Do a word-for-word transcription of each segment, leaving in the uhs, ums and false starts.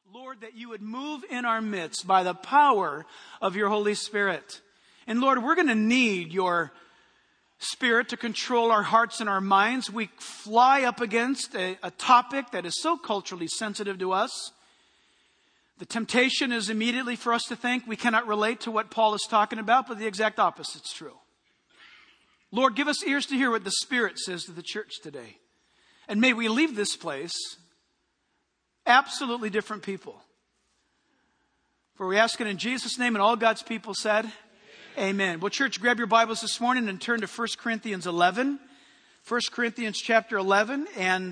Lord, that you would move in our midst by the power of your Holy Spirit. And Lord, we're going to need your Spirit to control our hearts and our minds. We fly up against a, a topic that is so culturally sensitive to us. The temptation is immediately for us to think we cannot relate to what Paul is talking about, but the exact opposite is true. Lord, give us ears to hear what the Spirit says to the church today. And may we leave this place absolutely different people. For we ask it in Jesus' name, and all God's people said, Amen. Amen. Well, church, grab your Bibles this morning and turn to First Corinthians eleven. First Corinthians chapter eleven. And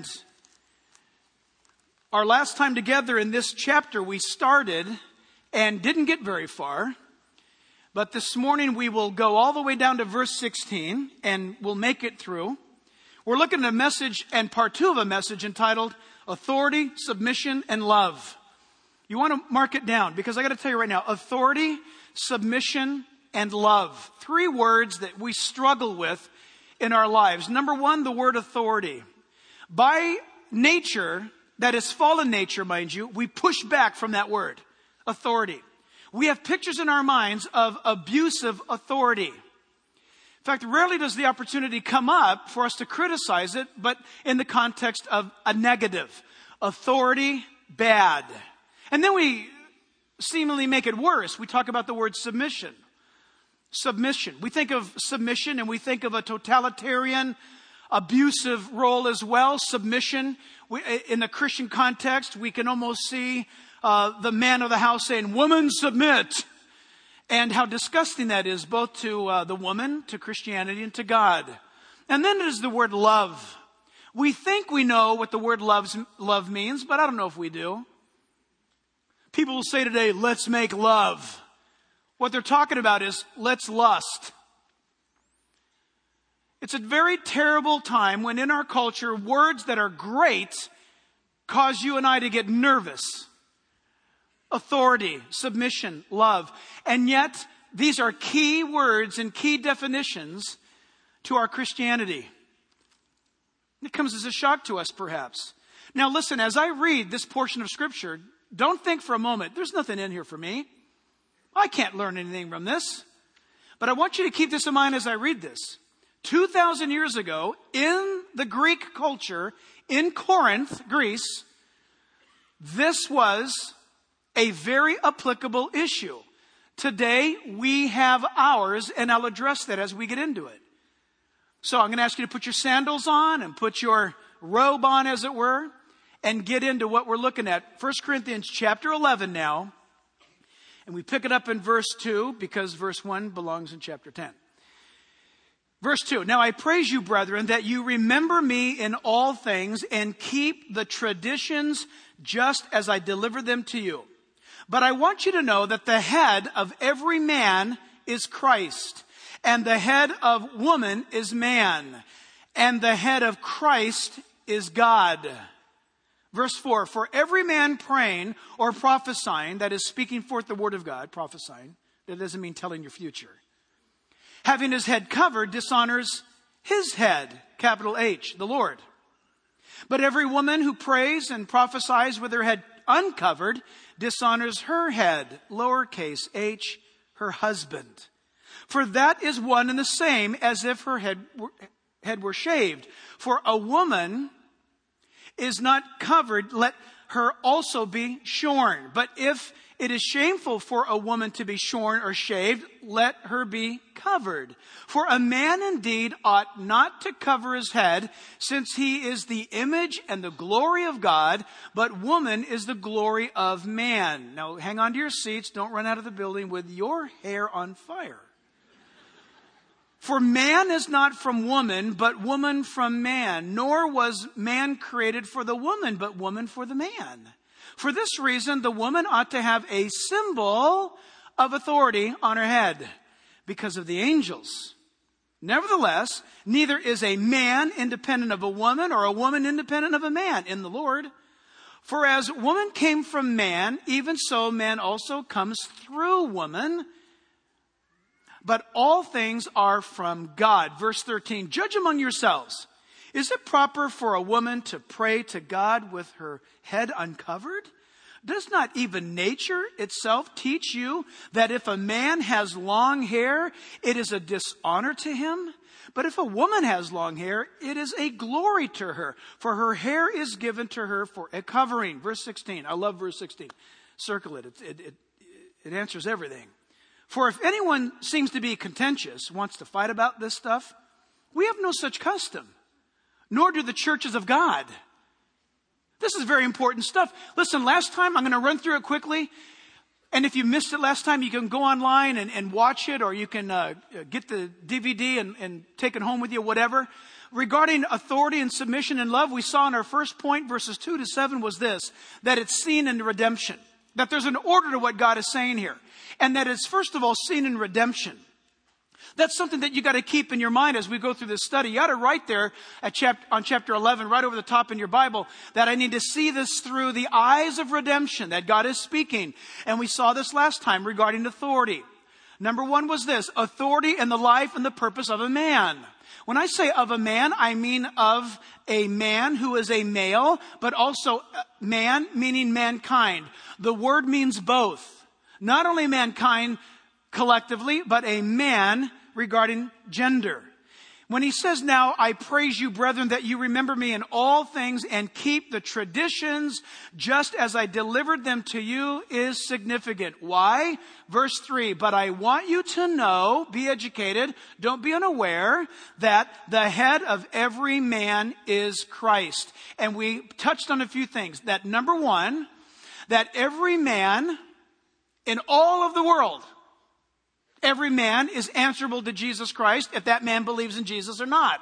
our last time together in this chapter, we started and didn't get very far. But this morning we will go all the way down to verse sixteen, and we'll make it through. We're looking at a message and part two of a message entitled Authority, Submission, and Love. You want to mark it down because I got to tell you right now, authority, submission, and love. Three words that we struggle with in our lives. Number one, the word authority. By nature, that is fallen nature, mind you, we push back from that word, authority. We have pictures in our minds of abusive authority. In fact, rarely does the opportunity come up for us to criticize it, but in the context of a negative. Authority, bad. And then we seemingly make it worse. We talk about the word submission. Submission. We think of submission and we think of a totalitarian, abusive role as well. Submission. We, in the Christian context, we can almost see uh, the man of the house saying, "Woman, submit." And how disgusting that is, both to uh, the woman, to Christianity, and to God. And then there's the word love. We think we know what the word loves, love means, but I don't know if we do. People will say today, let's make love. What they're talking about is, let's lust. It's a very terrible time when in our culture, words that are great cause you and I to get nervous. Authority, submission, love. And yet, these are key words and key definitions to our Christianity. It comes as a shock to us, perhaps. Now listen, as I read this portion of Scripture, don't think for a moment, there's nothing in here for me. I can't learn anything from this. But I want you to keep this in mind as I read this. two thousand years ago, in the Greek culture, in Corinth, Greece, this was a very applicable issue. Today, we have ours, and I'll address that as we get into it. So I'm going to ask you to put your sandals on and put your robe on, as it were, and get into what we're looking at. First Corinthians chapter eleven now, and we pick it up in verse two because verse one belongs in chapter ten. Verse two, now I praise you, brethren, that you remember me in all things and keep the traditions just as I delivered them to you. But I want you to know that the head of every man is Christ, and the head of woman is man, and the head of Christ is God. Verse four, for every man praying or prophesying, that is speaking forth the word of God, prophesying, that doesn't mean telling your future, having his head covered dishonors his head, capital H, the Lord. But every woman who prays and prophesies with her head uncovered dishonors her head, lowercase h, her husband. For that is one and the same as if her head were, head were shaved. For a woman is not covered, let her also be shorn. But if it is shameful for a woman to be shorn or shaved, let her be covered. For a man indeed ought not to cover his head, since he is the image and the glory of God, but woman is the glory of man. Now hang on to your seats. Don't run out of the building with your hair on fire. For man is not from woman, but woman from man. Nor was man created for the woman, but woman for the man. For this reason, the woman ought to have a symbol of authority on her head because of the angels. Nevertheless, neither is a man independent of a woman or a woman independent of a man in the Lord. For as woman came from man, even so man also comes through woman. But all things are from God. Verse thirteen, judge among yourselves. Is it proper for a woman to pray to God with her head uncovered? Does not even nature itself teach you that if a man has long hair, it is a dishonor to him? But if a woman has long hair, it is a glory to her, for her hair is given to her for a covering. Verse sixteen. I love verse sixteen. Circle it. It, it, it, it answers everything. For if anyone seems to be contentious, wants to fight about this stuff, we have no such custom, nor do the churches of God. This is very important stuff. Listen, last time, I'm going to run through it quickly. And if you missed it last time, you can go online and, and watch it, or you can uh, get the D V D and, and take it home with you, whatever. Regarding authority and submission and love, we saw in our first point, verses two to seven, was this, that it's seen in redemption. That there's an order to what God is saying here. And that it's, first of all, seen in redemption. That's something that you got to keep in your mind as we go through this study. You ought to write there at chapter, on chapter eleven, right over the top in your Bible, that I need to see this through the eyes of redemption, that God is speaking. And we saw this last time regarding authority. Number one was this, authority and the life and the purpose of a man. When I say of a man, I mean of a man who is a male, but also man meaning mankind. The word means both. Not only mankind collectively, but a man regarding gender. When he says, now, I praise you, brethren, that you remember me in all things and keep the traditions just as I delivered them to you, is significant. Why? Verse three, but I want you to know, be educated, don't be unaware, that the head of every man is Christ. And we touched on a few things. That number one, that every man in all of the world, every man is answerable to Jesus Christ if that man believes in Jesus or not.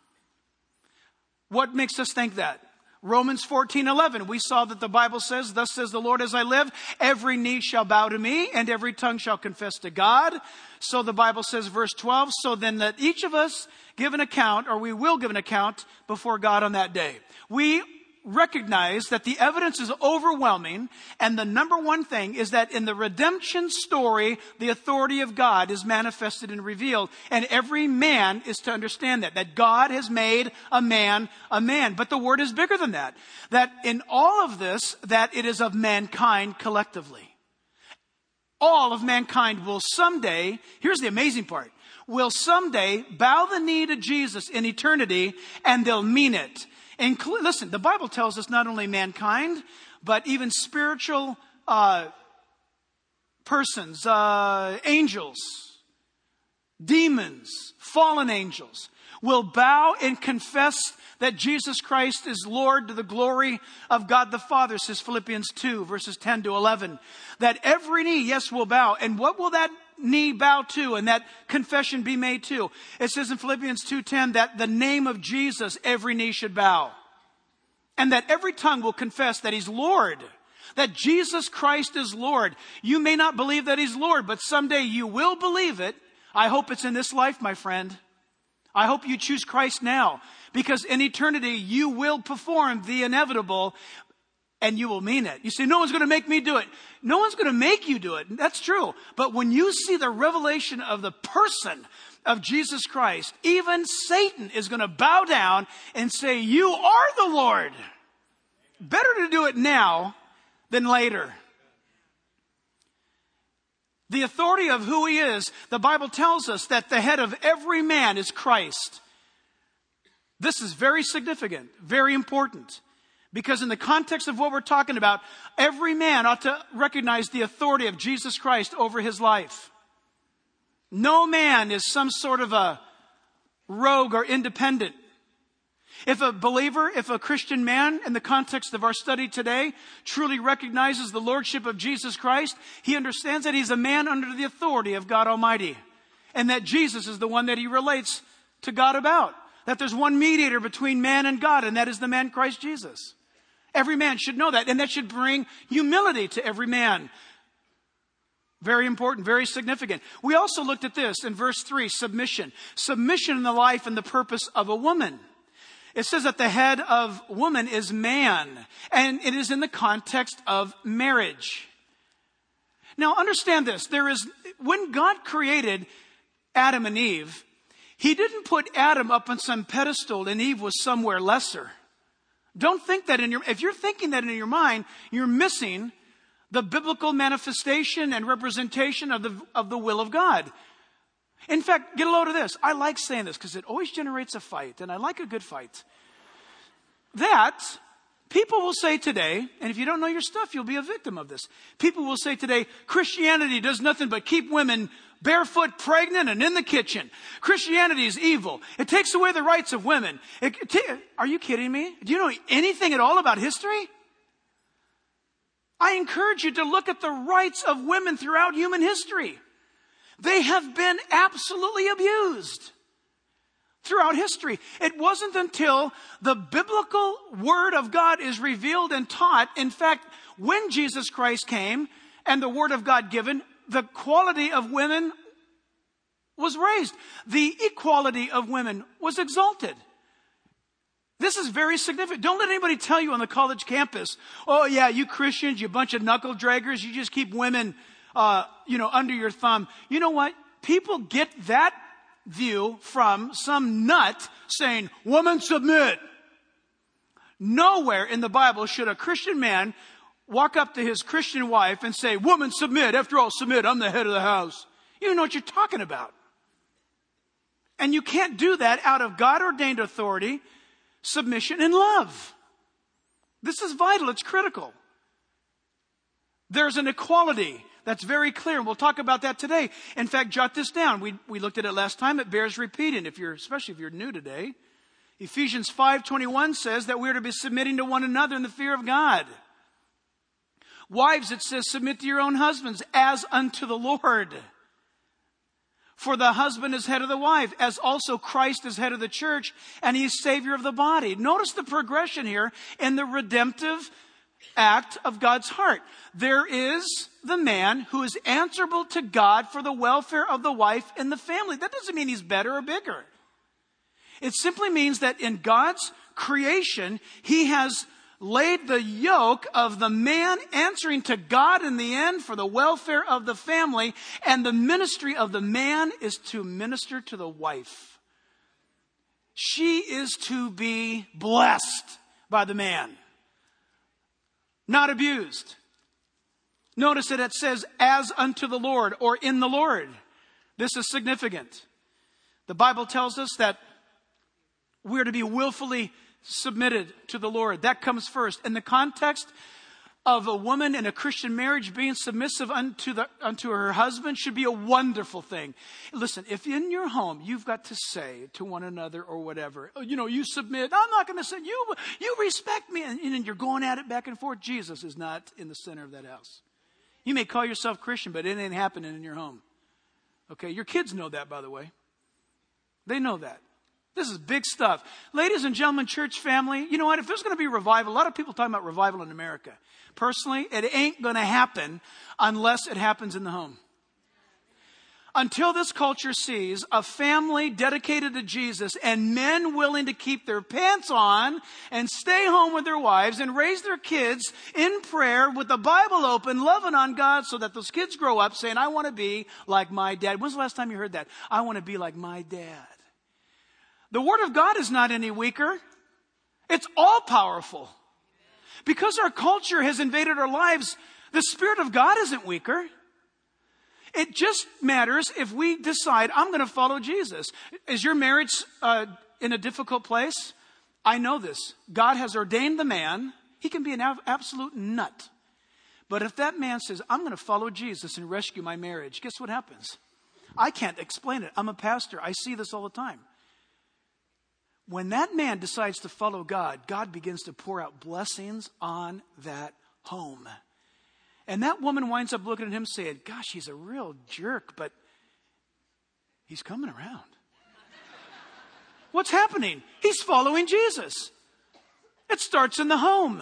What makes us think that? Romans fourteen eleven. We saw that the Bible says, thus says the Lord as I live, every knee shall bow to me and every tongue shall confess to God. So the Bible says, verse twelve, so then let each of us give an account, or we will give an account before God on that day. We recognize that the evidence is overwhelming, and the number one thing is that in the redemption story, the authority of God is manifested and revealed, and every man is to understand that, that God has made a man a man. But the word is bigger than that, that in all of this, that it is of mankind collectively. All of mankind will someday, here's the amazing part, will someday bow the knee to Jesus in eternity, and they'll mean it. And listen, the Bible tells us not only mankind, but even spiritual uh, persons, uh, angels, demons, fallen angels, will bow and confess that Jesus Christ is Lord to the glory of God the Father, says Philippians two, verses ten to eleven. That every knee, yes, will bow. And what will that knee bow to and that confession be made to? It says in Philippians two ten that the name of Jesus every knee should bow. And that every tongue will confess that He's Lord. That Jesus Christ is Lord. You may not believe that He's Lord, but someday you will believe it. I hope it's in this life, my friend. I hope you choose Christ now. Because in eternity you will perform the inevitable. And you will mean it. You say, no one's going to make me do it. No one's going to make you do it. That's true. But when you see the revelation of the person of Jesus Christ, even Satan is going to bow down and say, you are the Lord. Better to do it now than later. The authority of who He is, the Bible tells us that the head of every man is Christ. This is very significant, very important. Because in the context of what we're talking about, every man ought to recognize the authority of Jesus Christ over his life. No man is some sort of a rogue or independent. If a believer, if a Christian man, in the context of our study today, truly recognizes the lordship of Jesus Christ, he understands that he's a man under the authority of God Almighty. And that Jesus is the one that he relates to God about. That there's one mediator between man and God, and that is the man Christ Jesus. Every man should know that, and that should bring humility to every man. Very important, very significant. We also looked at this in verse three, submission. Submission in the life and the purpose of a woman. It says that the head of woman is man, and it is in the context of marriage. Now understand this, there is, when God created Adam and Eve, He didn't put Adam up on some pedestal and Eve was somewhere lesser. Don't think that in your, if you're thinking that in your mind, you're missing the biblical manifestation and representation of the, of the will of God. In fact, get a load of this. I like saying this because it always generates a fight, and I like a good fight. That people will say today, and if you don't know your stuff, you'll be a victim of this. People will say today, Christianity does nothing but keep women barefoot, pregnant, and in the kitchen. Christianity is evil. It takes away the rights of women. It, it, are you kidding me? Do you know anything at all about history? I encourage you to look at the rights of women throughout human history. They have been absolutely abused throughout history. It wasn't until the biblical word of God is revealed and taught. In fact, when Jesus Christ came and the word of God given, the quality of women was raised. The equality of women was exalted. This is very significant. Don't let anybody tell you on the college campus, oh yeah, you Christians, you bunch of knuckle draggers, you just keep women, uh, you know, under your thumb. You know what? People get that view from some nut saying, woman submit. Nowhere in the Bible should a Christian man walk up to his Christian wife and say, woman submit. After all, submit. I'm the head of the house. You don't know what you're talking about. And you can't do that out of God-ordained authority, submission, and love. This is vital. It's critical. There's an equality that's very clear. We'll talk about that today. In fact, jot this down. We, we looked at it last time. It bears repeating, if you're, especially if you're new today. Ephesians five twenty-one says that we're to be submitting to one another in the fear of God. Wives, it says, submit to your own husbands as unto the Lord. For the husband is head of the wife, as also Christ is head of the church, and he's Savior of the body. Notice the progression here in the redemptive act of God's heart. There is the man who is answerable to God for the welfare of the wife and the family. That doesn't mean he's better or bigger. It simply means that in God's creation, he has laid the yoke of the man answering to God in the end for the welfare of the family, and the ministry of the man is to minister to the wife. She is to be blessed by the man, not abused. Notice that it says, as unto the Lord, or in the Lord. This is significant. The Bible tells us that we're to be willfully submitted to the Lord. That comes first. In the context of a woman in a Christian marriage being submissive unto the unto her husband should be a wonderful thing. Listen, if in your home you've got to say to one another or whatever, you know, you submit, I'm not going to say, you, you respect me, and, and you're going at it back and forth, Jesus is not in the center of that house. You may call yourself Christian, but it ain't happening in your home. Okay, your kids know that, by the way. They know that. This is big stuff. Ladies and gentlemen, church family, you know what? If there's going to be revival, a lot of people talking about revival in America. Personally, it ain't going to happen unless it happens in the home. Until this culture sees a family dedicated to Jesus and men willing to keep their pants on and stay home with their wives and raise their kids in prayer with the Bible open, loving on God, so that those kids grow up saying, I want to be like my dad. When's the last time you heard that? I want to be like my dad. The Word of God is not any weaker. It's all powerful. Because our culture has invaded our lives, the Spirit of God isn't weaker. It just matters if we decide, I'm going to follow Jesus. Is your marriage uh, in a difficult place? I know this. God has ordained the man. He can be an absolute nut. But if that man says, I'm going to follow Jesus and rescue my marriage, guess what happens? I can't explain it. I'm a pastor. I see this all the time. When that man decides to follow God, God begins to pour out blessings on that home. And that woman winds up looking at him saying, gosh, he's a real jerk, but he's coming around. What's happening? He's following Jesus. It starts in the home.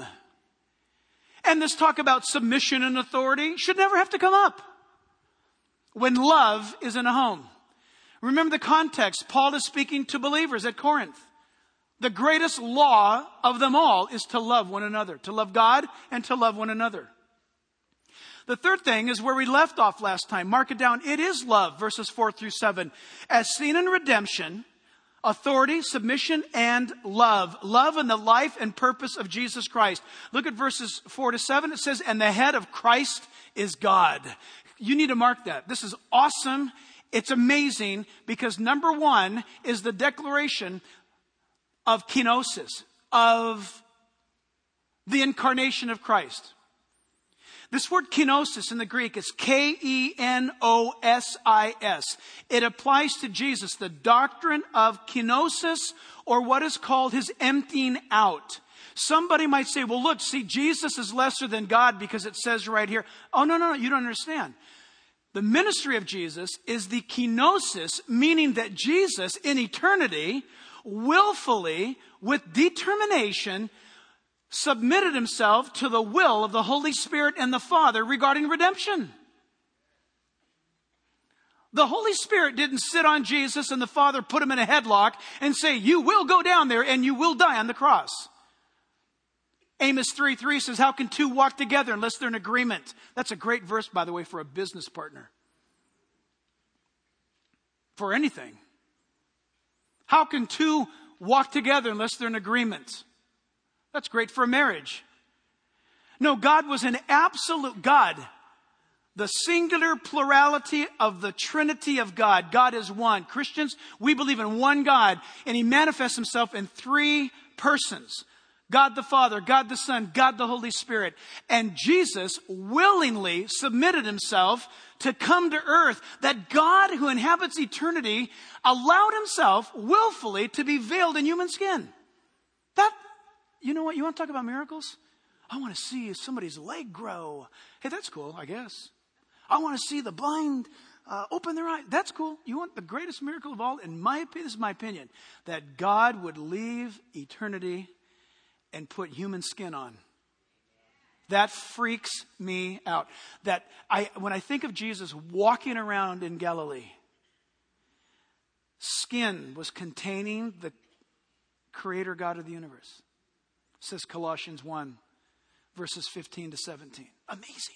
And this talk about submission and authority should never have to come up when love is in a home. Remember the context. Paul is speaking to believers at Corinth. The greatest law of them all is to love one another, to love God and to love one another. The third thing is where we left off last time. Mark it down. It is love, verses four through seven. As seen in redemption, Authority, submission, and love. Love in the life and purpose of Jesus Christ. Look at verses four to seven. It says, and the head of Christ is God. You need to mark that. This is awesome. It's amazing because number one is the declaration of kenosis, of the incarnation of Christ. This word kenosis in the Greek is K E N O S I S. It applies to Jesus, the doctrine of kenosis, or what is called his emptying out. Somebody might say, well, look, see, Jesus is lesser than God because it says right here. Oh, no, no, no, you don't understand. The ministry of Jesus is the kenosis, meaning that Jesus in eternity, willfully, with determination, submitted himself to the will of the Holy Spirit and the Father regarding redemption. The Holy Spirit didn't sit on Jesus and the Father put him in a headlock and say, you will go down there and you will die on the cross. Amos three three says, how can two walk together unless they're in agreement? That's a great verse, by the way, for a business partner. For anything. How can two walk together unless they're in agreement? That's great for a marriage. No, God was an absolute God. The singular plurality of the Trinity of God. God is one. Christians, we believe in one God, and he manifests himself in three persons. God the Father, God the Son, God the Holy Spirit. And Jesus willingly submitted himself to come to earth. That God who inhabits eternity allowed himself willfully to be veiled in human skin. That, you know what? You want to talk about miracles? I want to see somebody's leg grow. Hey, that's cool, I guess. I want to see the blind uh, open their eyes. That's cool. You want the greatest miracle of all? In my opinion, this is my opinion, that God would leave eternity and put human skin on. That freaks me out. That I, when I think of Jesus walking around in Galilee, skin was containing the Creator God of the universe. Says Colossians one, verses fifteen to seventeen. Amazing.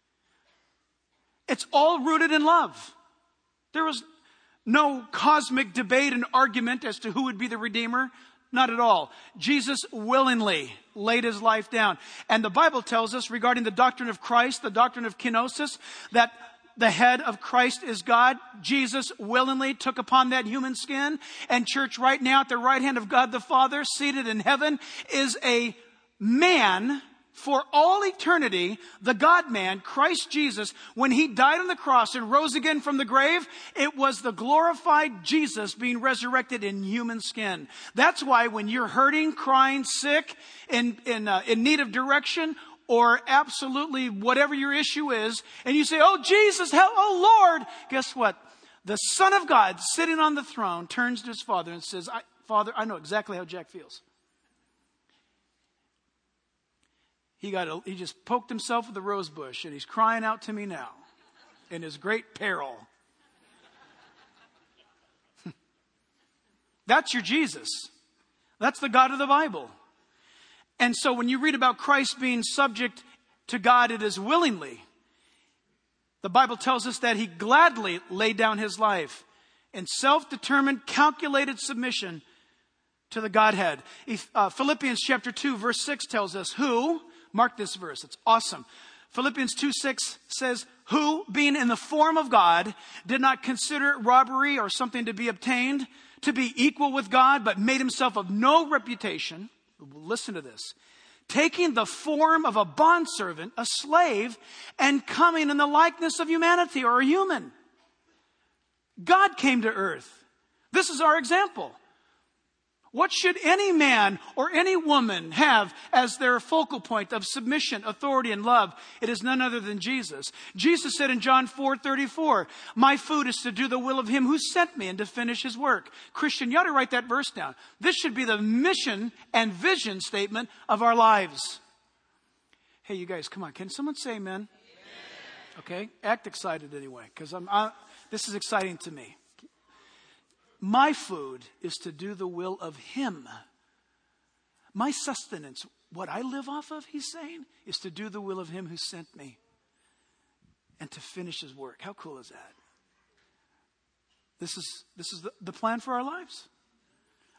It's all rooted in love. There was no cosmic debate and argument as to who would be the Redeemer. Not at all. Jesus willingly laid his life down. And the Bible tells us regarding the doctrine of Christ, the doctrine of kenosis, that the head of Christ is God. Jesus willingly took upon that human skin. And church, right now at the right hand of God the Father, seated in heaven, is a man for all eternity, the God-man, Christ Jesus. When he died on the cross and rose again from the grave, it was the glorified Jesus being resurrected in human skin. That's why when you're hurting, crying, sick, in, in, uh, in need of direction, or absolutely whatever your issue is, and you say, oh, Jesus, help, oh, Lord, guess what? The Son of God sitting on the throne turns to his Father and says, I, Father, I know exactly how Jack feels. He got a, he just poked himself with a rose bush, and he's crying out to me now in his great peril. That's your Jesus. That's the God of the Bible. And so when you read about Christ being subject to God, it is willingly. The Bible tells us that he gladly laid down his life in self-determined, calculated submission to the Godhead. If, uh, Philippians chapter two, verse six tells us who, mark this verse, it's awesome. Philippians two six says, who, being in the form of God, did not consider it robbery or something to be obtained, to be equal with God, but made himself of no reputation. Listen to this. Taking the form of a bondservant, a slave, and coming in the likeness of humanity, or a human. God came to earth. This is our example. What should any man or any woman have as their focal point of submission, authority, and love? It is none other than Jesus. Jesus said in John four thirty-four, my food is to do the will of him who sent me and to finish his work. Christian, you ought to write that verse down. This should be the mission and vision statement of our lives. Hey, you guys, come on. Can someone say amen? Amen. Okay, act excited anyway, because I'm. I, this is exciting to me. My food is to do the will of him. My sustenance, what I live off of, he's saying, is to do the will of him who sent me and to finish his work. How cool is that? This is, this is the, the plan for our lives.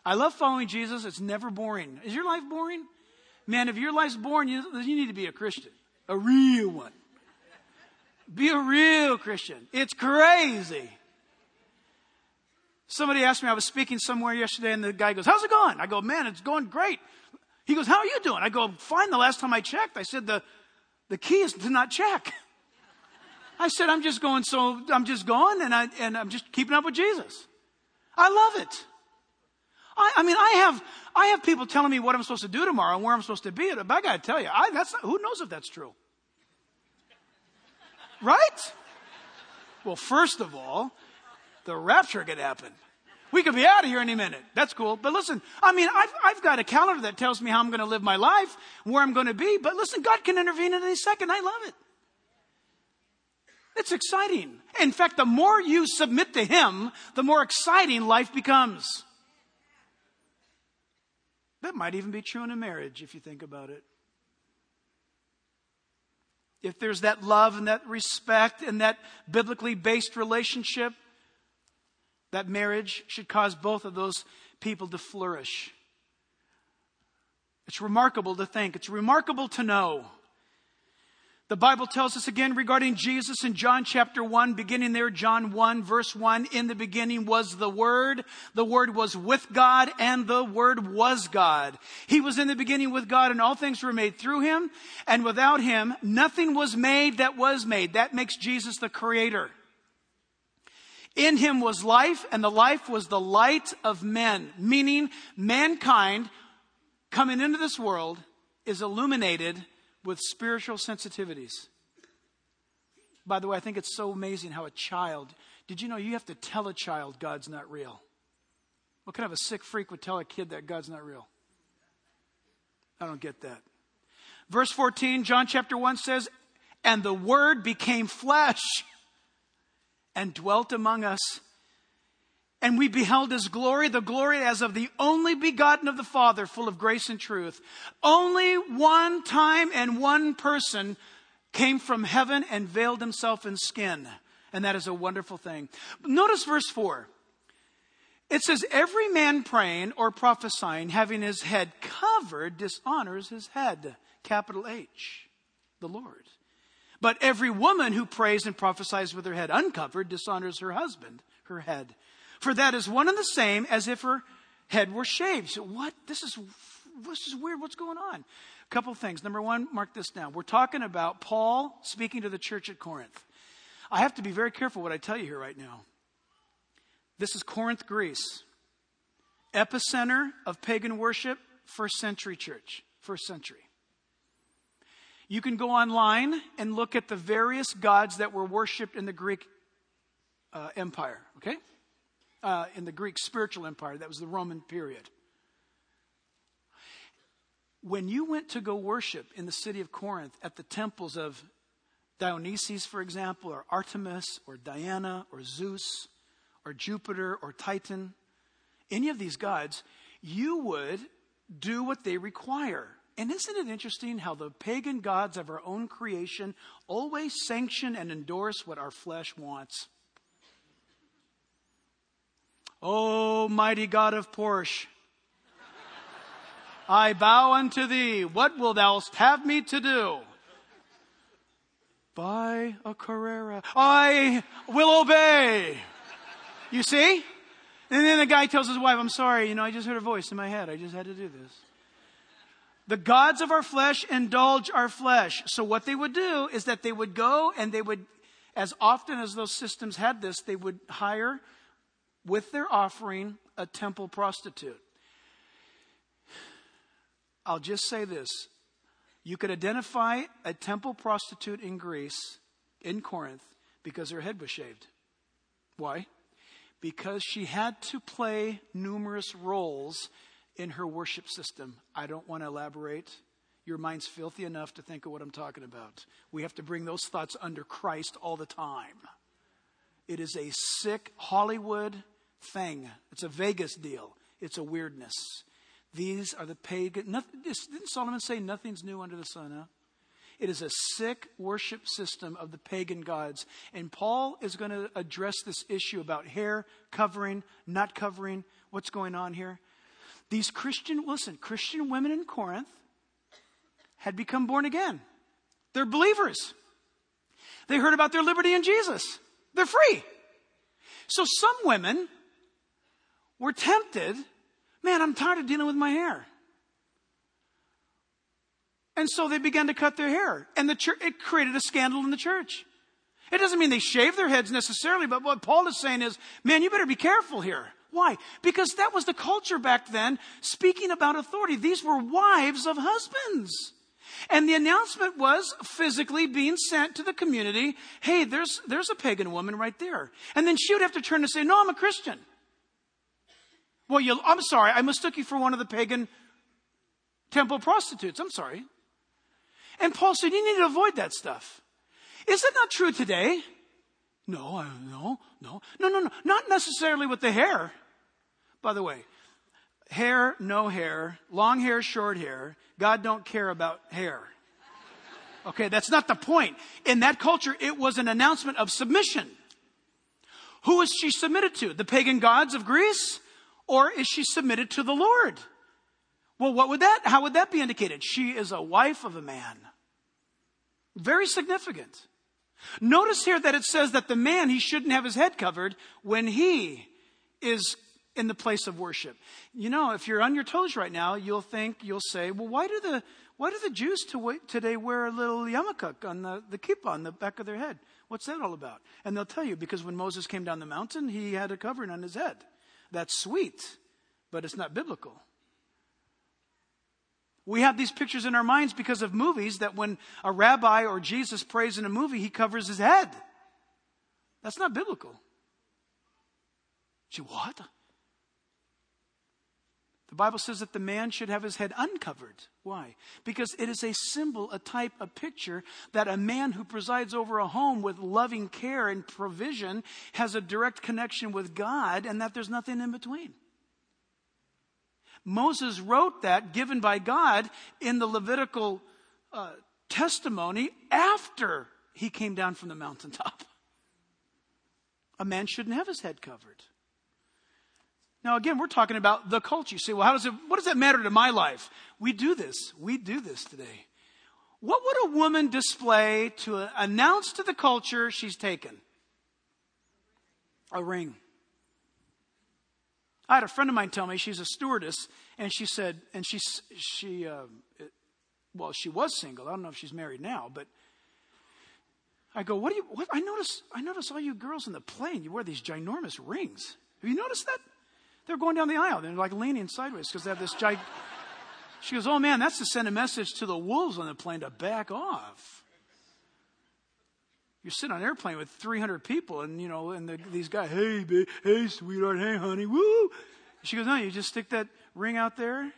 I love following Jesus. It's never boring. Is your life boring? Man, if your life's boring, you, you need to be a Christian. A real one. Be a real Christian. It's crazy. Somebody asked me, I was speaking somewhere yesterday, and the guy goes, how's it going? I go, man, it's going great. He goes, how are you doing? I go, fine, the last time I checked. I said, the, the key is to not check. I said, I'm just going, so I'm just going, and, I, and I'm just keeping up with Jesus. I love it. I, I mean, I have I have people telling me what I'm supposed to do tomorrow and where I'm supposed to be. But I got to tell you, I, that's not, who knows if that's true? Right? Well, first of all, the rapture could happen. We could be out of here any minute. That's cool. But listen, I mean, I've, I've got a calendar that tells me how I'm going to live my life, where I'm going to be. But listen, God can intervene at any second. I love it. It's exciting. In fact, the more you submit to Him, the more exciting life becomes. That might even be true in a marriage if you think about it. If there's that love and that respect and that biblically based relationship, that marriage should cause both of those people to flourish. It's remarkable to think. It's remarkable to know. The Bible tells us again regarding Jesus in John chapter one, beginning there, John one, verse one. In the beginning was the Word. The Word was with God, and the Word was God. He was in the beginning with God, and all things were made through Him. And without Him, nothing was made that was made. That makes Jesus the Creator. In Him was life, and the life was the light of men. Meaning, mankind coming into this world is illuminated with spiritual sensitivities. By the way, I think it's so amazing how a child, did you know you have to tell a child God's not real? What kind of a sick freak would tell a kid that God's not real? I don't get that. Verse fourteen, John chapter one says, and the Word became flesh and dwelt among us. And we beheld His glory, the glory as of the only begotten of the Father, full of grace and truth. Only one time and one person came from heaven and veiled Himself in skin. And that is a wonderful thing. Notice verse four. It says, every man praying or prophesying, having his head covered, dishonors his head. Capital H, the Lord. But every woman who prays and prophesies with her head uncovered dishonors her husband, her head. For that is one and the same as if her head were shaved. So what? This is, this is weird. What's going on? A couple of things. Number one, mark this down. We're talking about Paul speaking to the church at Corinth. I have to be very careful what I tell you here right now. This is Corinth, Greece. Epicenter of pagan worship, first century church. First century. You can go online and look at the various gods that were worshipped in the Greek uh, Empire. Okay? Uh, in the Greek spiritual empire. That was the Roman period. When you went to go worship in the city of Corinth at the temples of Dionysus, for example, or Artemis, or Diana, or Zeus, or Jupiter, or Titan, any of these gods, you would do what they require. And isn't it interesting how the pagan gods of our own creation always sanction and endorse what our flesh wants? O mighty God of Porsche, I bow unto thee. What wilt thou have me to do? Buy a Carrera. I will obey. You see? And then the guy tells his wife, I'm sorry, you know, I just heard a voice in my head. I just had to do this. The gods of our flesh indulge our flesh. So what they would do is that they would go and they would, as often as those systems had this, they would hire with their offering a temple prostitute. I'll just say this. You could identify a temple prostitute in Greece, in Corinth, because her head was shaved. Why? Because she had to play numerous roles in her worship system. I don't want to elaborate. Your mind's filthy enough to think of what I'm talking about. We have to bring those thoughts under Christ all the time. It is a sick Hollywood thing. It's a Vegas deal. It's a weirdness. These are the pagan. Nothing, didn't Solomon say nothing's new under the sun? Huh? It is a sick worship system of the pagan gods. And Paul is going to address this issue about hair covering, not covering. What's going on here? These Christian, listen, Christian women in Corinth had become born again. They're believers. They heard about their liberty in Jesus. They're free. So some women were tempted. Man, I'm tired of dealing with my hair. And so they began to cut their hair. And the church, it created a scandal in the church. It doesn't mean they shave their heads necessarily, but what Paul is saying is, man, you better be careful here. Why? Because that was the culture back then, speaking about authority. These were wives of husbands. And the announcement was physically being sent to the community, hey, there's, there's a pagan woman right there. And then she would have to turn and say, no, I'm a Christian. Well, you, I'm sorry, I mistook you for one of the pagan temple prostitutes. I'm sorry. And Paul said, you need to avoid that stuff. Is it not true today? No, I, no, no, no, no, no. Not necessarily with the hair. By the way, hair, no hair, long hair, short hair. God don't care about hair. Okay, that's not the point. In that culture, it was an announcement of submission. Who is she submitted to? The pagan gods of Greece? Or is she submitted to the Lord? Well, what would that, how would that be indicated? She is a wife of a man. Very significant. Notice here that it says that the man, he shouldn't have his head covered when he is in the place of worship. You know, if you're on your toes right now, you'll think, you'll say, well, why do the why do the Jews to today wear a little yarmulke on the, the kippah on the back of their head? What's that all about? And they'll tell you, because when Moses came down the mountain, he had a covering on his head. That's sweet, but it's not biblical. We have these pictures in our minds because of movies that when a rabbi or Jesus prays in a movie, he covers his head. That's not biblical. Gee, what? The Bible says that the man should have his head uncovered. Why? Because it is a symbol, a type, a picture that a man who presides over a home with loving care and provision has a direct connection with God, and that there's nothing in between. Moses wrote that, given by God, in the Levitical uh, testimony after he came down from the mountaintop. A man shouldn't have his head covered. Now, again, we're talking about the culture. You say, well, how does it, what does that matter to my life? We do this. We do this today. What would a woman display to uh, announce to the culture she's taken? A ring. I had a friend of mine tell me, she's a stewardess, and she said, and she, she, uh, well, she was single. I don't know if she's married now, but I go, what do you, what, I notice, I notice all you girls in the plane, you wear these ginormous rings. Have you noticed that? They're going down the aisle. They're like leaning sideways because they have this giant. She goes, oh man, that's to send a message to the wolves on the plane to back off. You're sitting on an airplane with three hundred people and, you know, and the, these guys, hey, babe, hey, sweetheart, hey, honey, woo. She goes, no, you just stick that ring out there.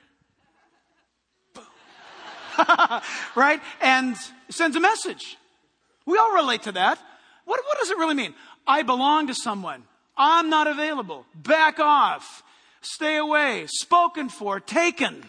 Right? And it sends a message. We all relate to that. What, what does it really mean? I belong to someone. I'm not available. Back off. Stay away. Spoken for. Taken.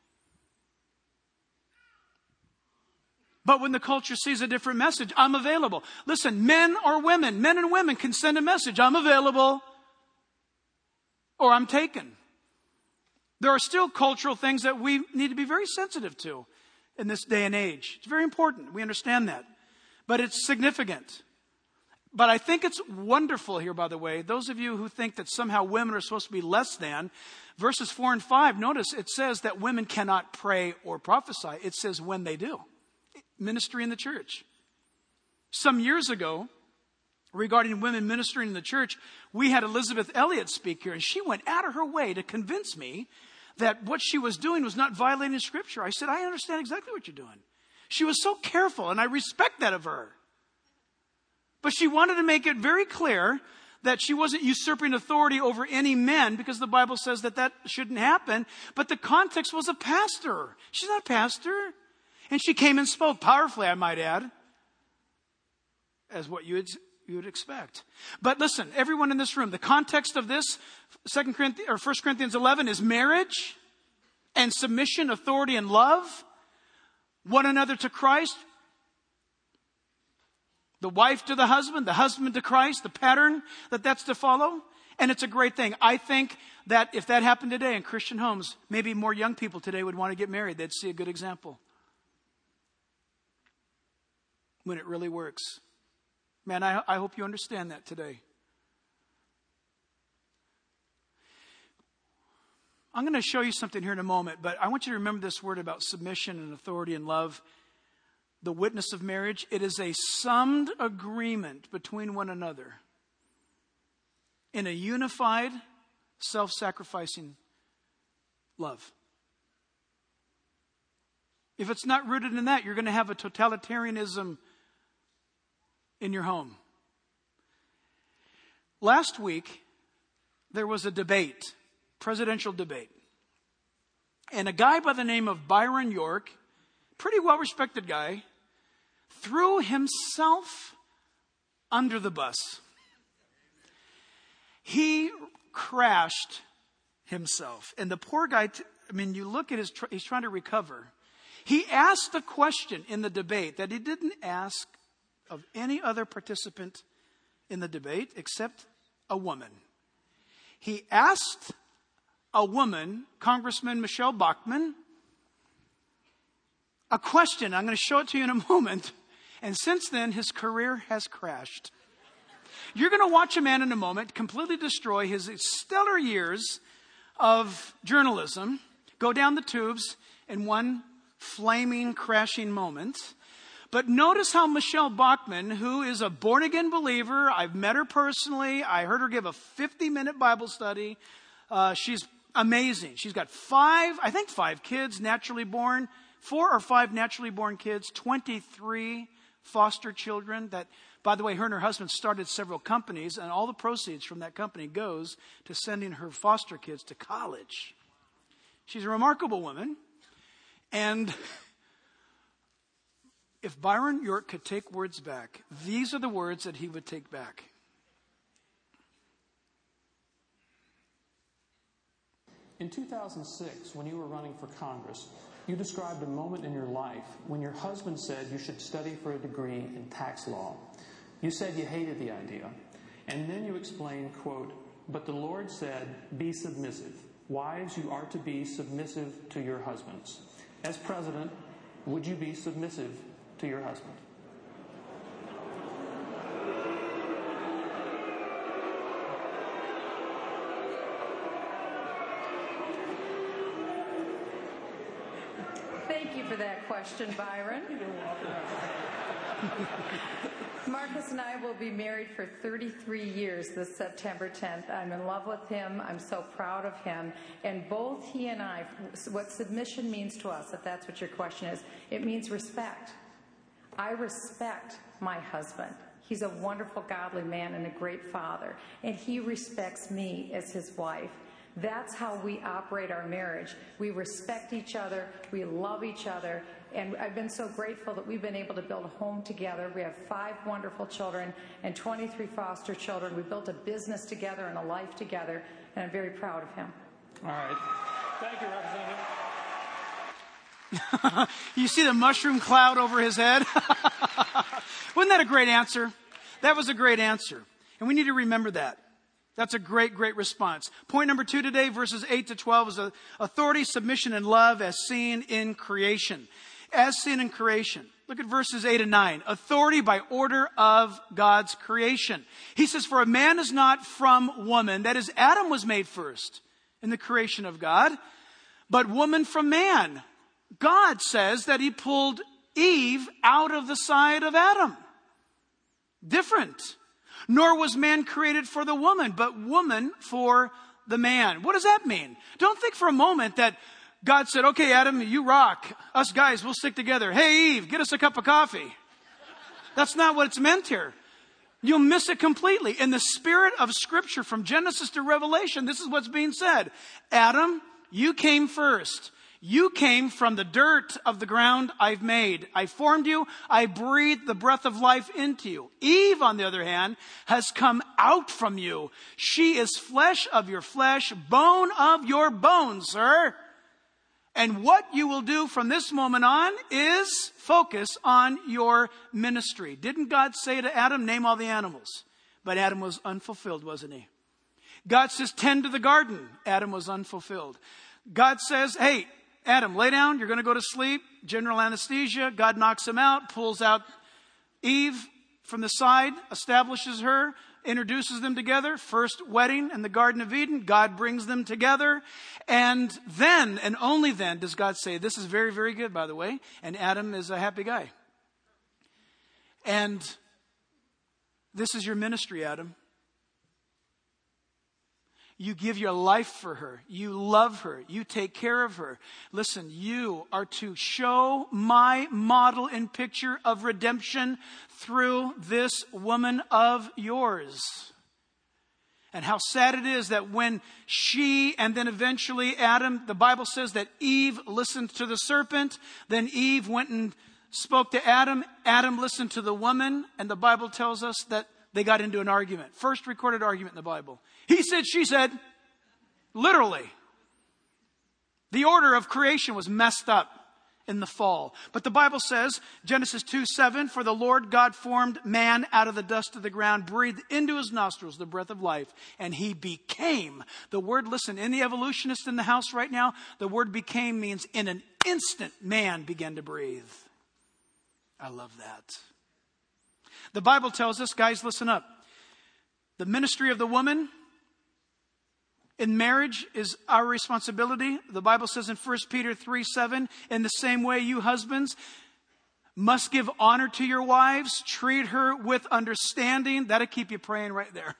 But when the culture sees a different message, I'm available. Listen, men or women, men and women can send a message. I'm available. Or I'm taken. There are still cultural things that we need to be very sensitive to in this day and age. It's very important. We understand that. But it's significant. But I think it's wonderful here, by the way, those of you who think that somehow women are supposed to be less than, verses four and five, notice it says that women cannot pray or prophesy. It says when they do. Ministry in the church. Some years ago, regarding women ministering in the church, we had Elizabeth Elliot speak here, and she went out of her way to convince me that what she was doing was not violating Scripture. I said, I understand exactly what you're doing. She was so careful, and I respect that of her. But she wanted to make it very clear that she wasn't usurping authority over any men, because the Bible says that that shouldn't happen. But the context was a pastor. She's not a pastor. And she came and spoke powerfully, I might add, as what you would, you would expect. But listen, everyone in this room, the context of this, Second Corinthians or First Corinthians eleven, is marriage and submission, authority, and love. One another to Christ. The wife to the husband, the husband to Christ, the pattern that that's to follow. And it's a great thing. I think that if that happened today in Christian homes, maybe more young people today would want to get married. They'd see a good example. When it really works. Man, I, I hope you understand that today. I'm going to show you something here in a moment, but I want you to remember this word about submission and authority and love. The witness of marriage, it is a summed agreement between one another in a unified, self-sacrificing love. If it's not rooted in that, you're going to have a totalitarianism in your home. Last week, there was a debate, presidential debate. And a guy by the name of Byron York, pretty well-respected guy, threw himself under the bus. He crashed himself. And the poor guy, t- I mean, you look at his, tr- he's trying to recover. He asked a question in the debate that he didn't ask of any other participant in the debate except a woman. He asked a woman, Congressman Michelle Bachmann, a question. I'm going to show it to you in a moment. And since then, his career has crashed. You're going to watch a man in a moment completely destroy his stellar years of journalism, go down the tubes in one flaming, crashing moment. But notice how Michelle Bachmann, who is a born-again believer, I've met her personally. I heard her give a fifty-minute Bible study. Uh, she's amazing. She's got five, I think five kids naturally born, four or five naturally born kids, twenty-three foster children that, by the way, her and her husband started several companies, and all the proceeds from that company goes to sending her foster kids to college. She's a remarkable woman. And if Byron York could take words back, these are the words that he would take back. In two thousand six, when you were running for Congress, you described a moment in your life when your husband said you should study for a degree in tax law. You said you hated the idea. And then you explained, quote, "But the Lord said, be submissive. Wives, you are to be submissive to your husbands." As president, would you be submissive to your husband? Thank you for that question, Byron. Marcus and I will be married for thirty-three years this September tenth. I'm in love with him. I'm so proud of him. And both he and I, what submission means to us, if that's what your question is, it means respect. I respect my husband. He's a wonderful, godly man and a great father. And he respects me as his wife. That's how we operate our marriage. We respect each other. We love each other. And I've been so grateful that we've been able to build a home together. We have five wonderful children and twenty-three foster children. We built a business together and a life together. And I'm very proud of him. All right. Thank you, Representative. You see the mushroom cloud over his head? Wasn't that a great answer? That was a great answer. And we need to remember that. That's a great, great response. Point number two today, verses eight to twelve, is authority, submission, and love as seen in creation. As seen in creation. Look at verses eight and nine. Authority by order of God's creation. He says, for a man is not from woman. That is, Adam was made first in the creation of God. But woman from man. God says that he pulled Eve out of the side of Adam. Different. Nor was man created for the woman, but woman for the man. What does that mean? Don't think for a moment that God said, okay, Adam, you rock. Us guys, we'll stick together. Hey, Eve, get us a cup of coffee. That's not what it's meant here. You'll miss it completely. In the spirit of Scripture from Genesis to Revelation, this is what's being said. Adam, you came first. You came from the dirt of the ground I've made. I formed you. I breathed the breath of life into you. Eve, on the other hand, has come out from you. She is flesh of your flesh, bone of your bones, sir. And what you will do from this moment on is focus on your ministry. Didn't God say to Adam, name all the animals? But Adam was unfulfilled, wasn't he? God says, tend to the garden. Adam was unfulfilled. God says, hey, Adam, lay down. You're going to go to sleep. General anesthesia. God knocks him out, pulls out Eve from the side, establishes her, introduces them together. First wedding in the Garden of Eden. God brings them together. And then, and only then, does God say, this is very, very good, by the way. And Adam is a happy guy. And this is your ministry, Adam. You give your life for her. You love her. You take care of her. Listen, you are to show my model and picture of redemption through this woman of yours. And how sad it is that when she and then eventually Adam, the Bible says that Eve listened to the serpent. Then Eve went and spoke to Adam. Adam listened to the woman. And the Bible tells us that they got into an argument. First recorded argument in the Bible. He said, she said, literally. The order of creation was messed up in the fall. But the Bible says, Genesis two seven, for the Lord God formed man out of the dust of the ground, breathed into his nostrils the breath of life, and he became. The word, listen, in the evolutionist in the house right now, the word became means in an instant man began to breathe. I love that. The Bible tells us, guys, listen up. The ministry of the woman in marriage is our responsibility. The Bible says in First Peter three seven, in the same way you husbands must give honor to your wives. Treat her with understanding. That'll keep you praying right there.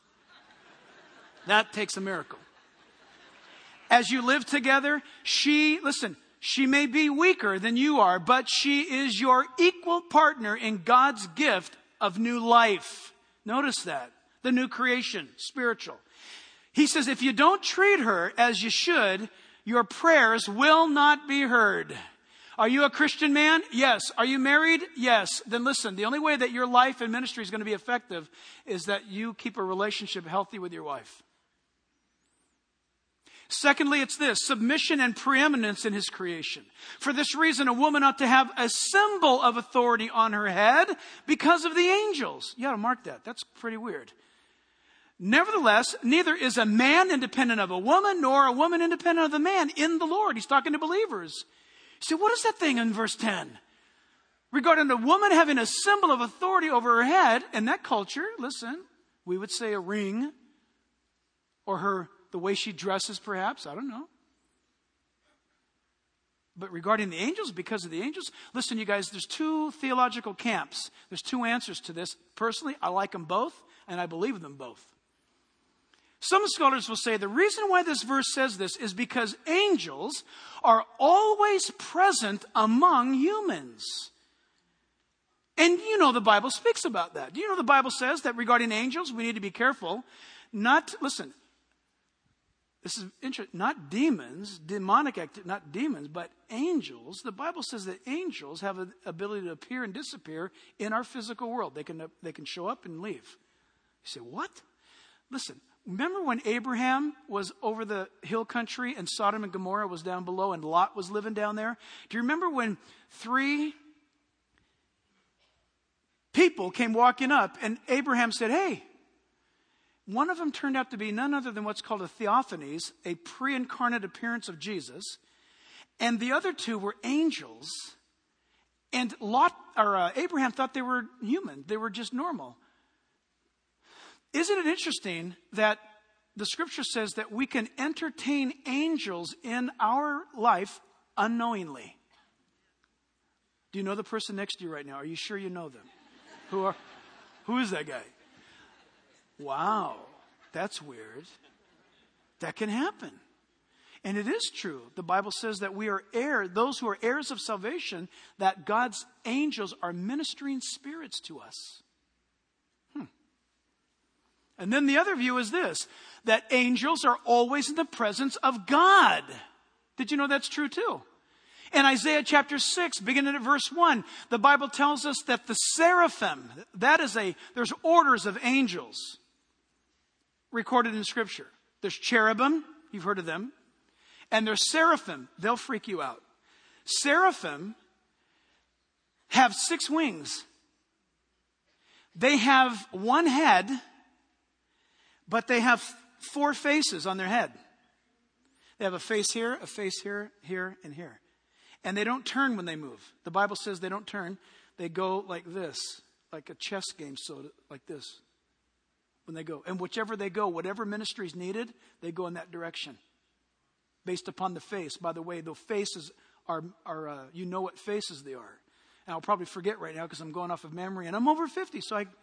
That takes a miracle. As you live together, she, listen, she may be weaker than you are, but she is your equal partner in God's gift of new life. Notice that. The new creation, spiritual. He says, if you don't treat her as you should, your prayers will not be heard. Are you a Christian man? Yes. Are you married? Yes. Then listen, the only way that your life and ministry is going to be effective is that you keep a relationship healthy with your wife. Secondly, it's this, submission and preeminence in his creation. For this reason, a woman ought to have a symbol of authority on her head because of the angels. You ought to mark that. That's pretty weird. Nevertheless, neither is a man independent of a woman, nor a woman independent of the man in the Lord. He's talking to believers. You say, what is that thing in verse ten? Regarding a woman having a symbol of authority over her head, in that culture, listen, we would say a ring, or her the way she dresses, perhaps. I don't know. But regarding the angels, because of the angels, listen, you guys, there's two theological camps. There's two answers to this. Personally, I like them both, and I believe them both. Some scholars will say the reason why this verse says this is because angels are always present among humans. And you know the Bible speaks about that. Do you know the Bible says that regarding angels, we need to be careful. Not, listen, this is interesting, not demons, demonic activity, not demons, but angels. The Bible says that angels have an ability to appear and disappear in our physical world. They can, they can show up and leave. You say, what? Listen, remember when Abraham was over the hill country and Sodom and Gomorrah was down below and Lot was living down there? Do you remember when three people came walking up and Abraham said, hey, one of them turned out to be none other than what's called a theophanies, a pre-incarnate appearance of Jesus. And the other two were angels. And Lot, or uh, Abraham thought they were human. They were just normal. Isn't it interesting that the scripture says that we can entertain angels in our life unknowingly? Do you know the person next to you right now? Are you sure you know them? Who are, who is that guy? Wow, that's weird. That can happen. And it is true. The Bible says that we are heirs, those who are heirs of salvation, that God's angels are ministering spirits to us. Hmm. And then the other view is this, that angels are always in the presence of God. Did you know that's true too? In Isaiah chapter six, beginning at verse one, the Bible tells us that the seraphim, that is a, there's orders of angels recorded in Scripture. There's cherubim, you've heard of them, and there's seraphim. They'll freak you out. Seraphim have six wings. They have one head, but they have four faces on their head. They have a face here, a face here, here, and here. And they don't turn when they move. The Bible says they don't turn. They go like this, like a chess game, so to, like this, when they go. And whichever they go, whatever ministry is needed, they go in that direction. Based upon the face. By the way, the faces are, are uh, you know what faces they are. And I'll probably forget right now because I'm going off of memory. And I'm over fifty, so I...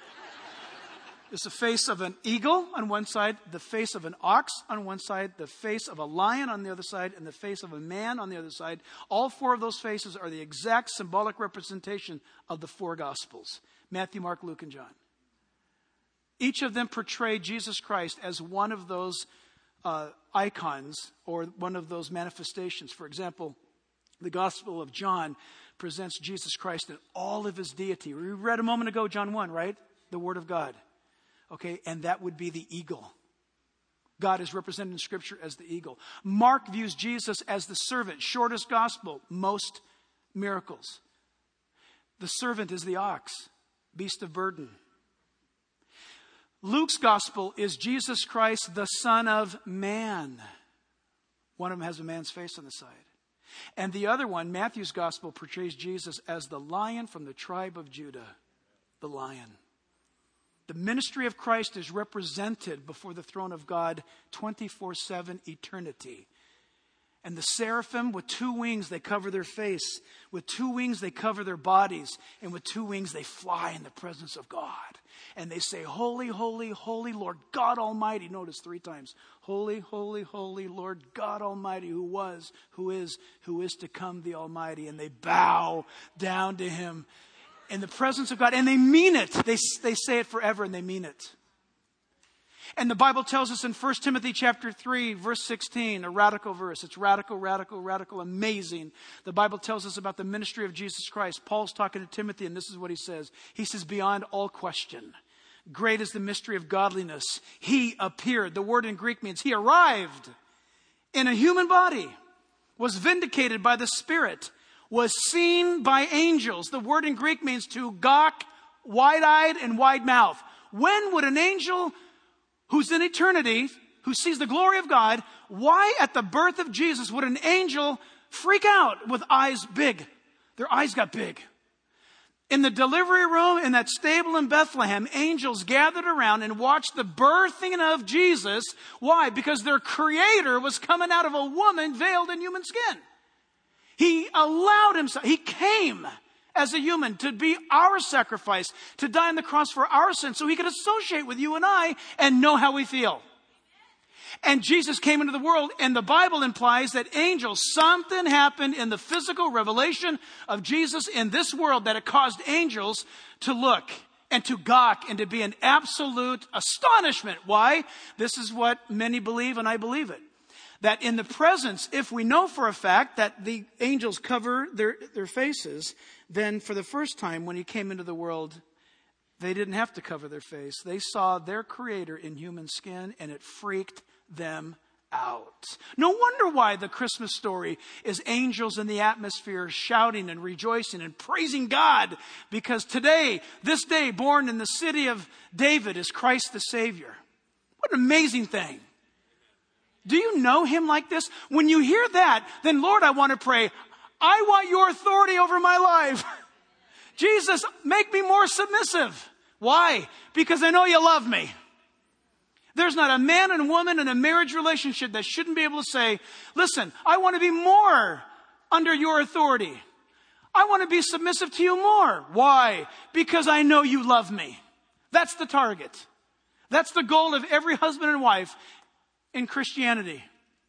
It's the face of an eagle on one side, the face of an ox on one side, the face of a lion on the other side, and the face of a man on the other side. All four of those faces are the exact symbolic representation of the four Gospels. Matthew, Mark, Luke, and John. Each of them portray Jesus Christ as one of those uh, icons or one of those manifestations. For example, the Gospel of John presents Jesus Christ in all of his deity. We read a moment ago, John one, right? The Word of God. Okay, and that would be the eagle. God is represented in Scripture as the eagle. Mark views Jesus as the servant. Shortest gospel, most miracles. The servant is the ox, beast of burden. Luke's gospel is Jesus Christ, the Son of Man. One of them has a man's face on the side. And the other one, Matthew's gospel, portrays Jesus as the lion from the tribe of Judah. The lion. The ministry of Christ is represented before the throne of God twenty-four seven eternity. And the seraphim with two wings, they cover their face. With two wings, they cover their bodies. And with two wings, they fly in the presence of God. And they say, holy, holy, holy Lord God Almighty. Notice three times. Holy, holy, holy Lord God Almighty, who was, who is, who is to come, the Almighty. And they bow down to him. In the presence of God. And they mean it. They, they say it forever and they mean it. And the Bible tells us in First Timothy chapter three, verse sixteen, a radical verse. It's radical, radical, radical, amazing. The Bible tells us about the ministry of Jesus Christ. Paul's talking to Timothy and this is what he says. He says, beyond all question, great is the mystery of godliness. He appeared. The word in Greek means he arrived in a human body, was vindicated by the Spirit, was seen by angels. The word in Greek means to gawk, wide-eyed and wide-mouthed. When would an angel who's in eternity, who sees the glory of God, why at the birth of Jesus would an angel freak out with eyes big? Their eyes got big. In the delivery room in that stable in Bethlehem, angels gathered around and watched the birthing of Jesus. Why? Because their creator was coming out of a woman veiled in human skin. He allowed himself, he came as a human to be our sacrifice, to die on the cross for our sins, so he could associate with you and I and know how we feel. And Jesus came into the world, and the Bible implies that angels, something happened in the physical revelation of Jesus in this world that it caused angels to look and to gawk and to be in absolute astonishment. Why? This is what many believe, and I believe it. That in the presence, if we know for a fact that the angels cover their, their faces, then for the first time when he came into the world, they didn't have to cover their face. They saw their creator in human skin and it freaked them out. No wonder why the Christmas story is angels in the atmosphere shouting and rejoicing and praising God. Because today, this day, born in the city of David is Christ the Savior. What an amazing thing. Do you know him like this? When you hear that, then Lord, I want to pray, I want your authority over my life. Jesus, make me more submissive. Why? Because I know you love me. There's not a man and woman in a marriage relationship that shouldn't be able to say, listen, I want to be more under your authority. I want to be submissive to you more. Why? Because I know you love me. That's the target. That's the goal of every husband and wife in Christianity.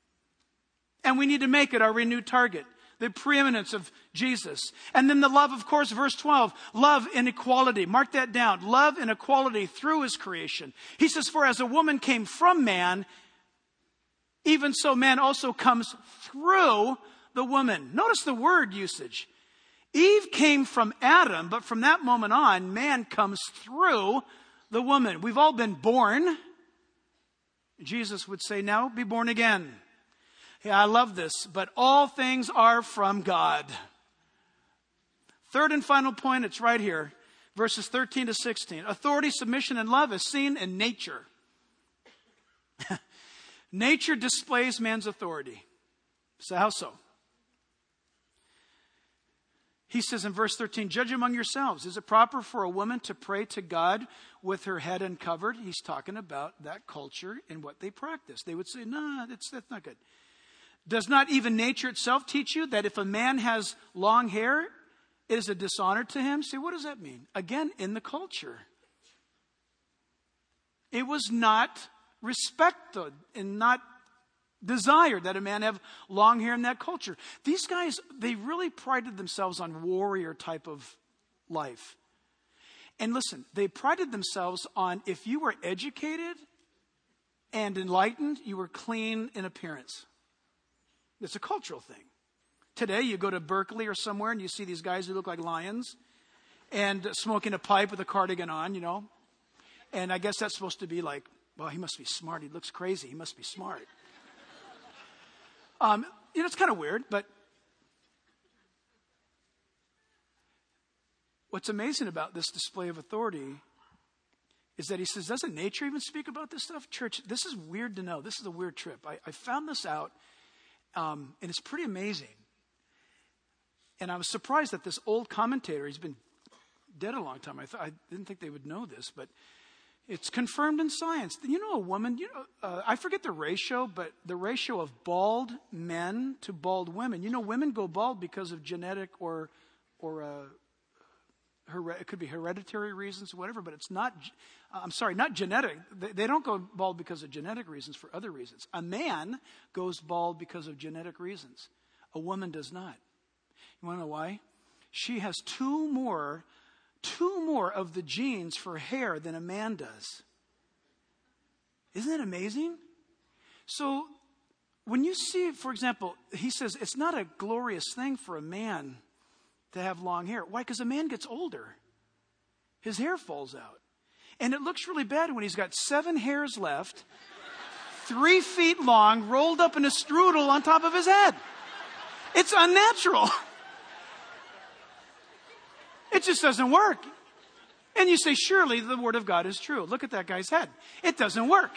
And we need to make it our renewed target. The preeminence of Jesus. And then the love, of course, verse twelve. Love in equality. Mark that down. Love in equality through his creation. He says, for as a woman came from man, even so man also comes through the woman. Notice the word usage. Eve came from Adam, but from that moment on, man comes through the woman. We've all been born. Jesus would say, now be born again. Yeah, I love this, but all things are from God. Third and final point, it's right here, verses thirteen to sixteen. Authority, submission, and love is seen in nature. Nature displays man's authority. So how so? He says in verse thirteen, judge among yourselves. Is it proper for a woman to pray to God with her head uncovered? He's talking about that culture and what they practice. They would say, no, that's, that's not good. Does not even nature itself teach you that if a man has long hair, it is a dishonor to him? See, what does that mean? Again, in the culture. It was not respected and not desired that a man have long hair in that culture. These guys, they really prided themselves on warrior type of life. And listen, they prided themselves on if you were educated and enlightened, you were clean in appearance. It's a cultural thing. Today, you go to Berkeley or somewhere and you see these guys who look like lions and smoking a pipe with a cardigan on, you know. And I guess that's supposed to be like, well, he must be smart. He looks crazy. He must be smart. Um, you know, it's kind of weird, but what's amazing about this display of authority is that he says, doesn't nature even speak about this stuff? Church, this is weird to know. This is a weird trip. I, I found this out, um, and it's pretty amazing. And I was surprised that this old commentator, he's been dead a long time. I, th- I didn't think they would know this, but it's confirmed in science. You know, a woman, you know, uh, I forget the ratio, but the ratio of bald men to bald women. You know, women go bald because of genetic or, or uh, her- it could be hereditary reasons, whatever, but it's not, uh, I'm sorry, not genetic. They, they don't go bald because of genetic reasons, for other reasons. A man goes bald because of genetic reasons. A woman does not. You want to know why? She has two more Two more of the genes for hair than a man does. Isn't that amazing? So when you see, for example, he says it's not a glorious thing for a man to have long hair. Why? Because a man gets older. His hair falls out. And it looks really bad when he's got seven hairs left, three feet long, rolled up in a strudel on top of his head. It's unnatural. It just doesn't work. And you say, surely the word of God is true. Look at that guy's head. It doesn't work.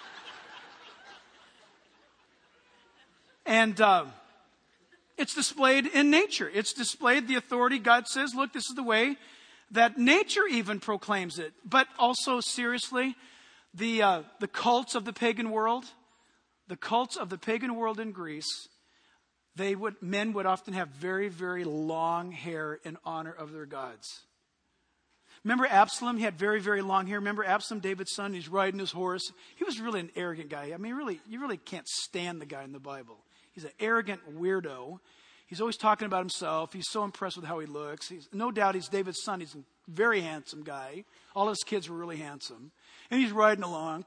And uh, it's displayed in nature. It's displayed the authority. God says, look, this is the way that nature even proclaims it. But also, seriously, the uh, the cults of the pagan world, the cults of the pagan world in Greece, They would, men would often have very, very long hair in honor of their gods. Remember Absalom? He had very, very long hair. Remember Absalom, David's son? He's riding his horse. He was really an arrogant guy. I mean, really, you really can't stand the guy in the Bible. He's an arrogant weirdo. He's always talking about himself. He's so impressed with how he looks. He's, no doubt he's David's son. He's a very handsome guy. All his kids were really handsome. And he's riding along.